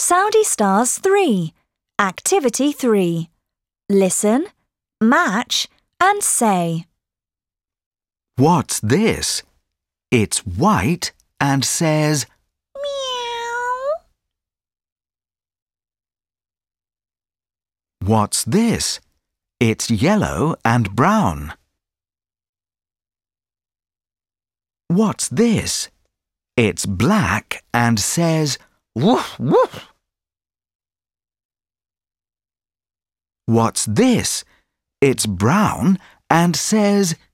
Soundy Stars 3. Activity 3. Listen, match and say. What's this? It's white and says, Meow. What's this? It's yellow and brown. What's this? It's black and says, Woof, woof. What's this? It's brown and says,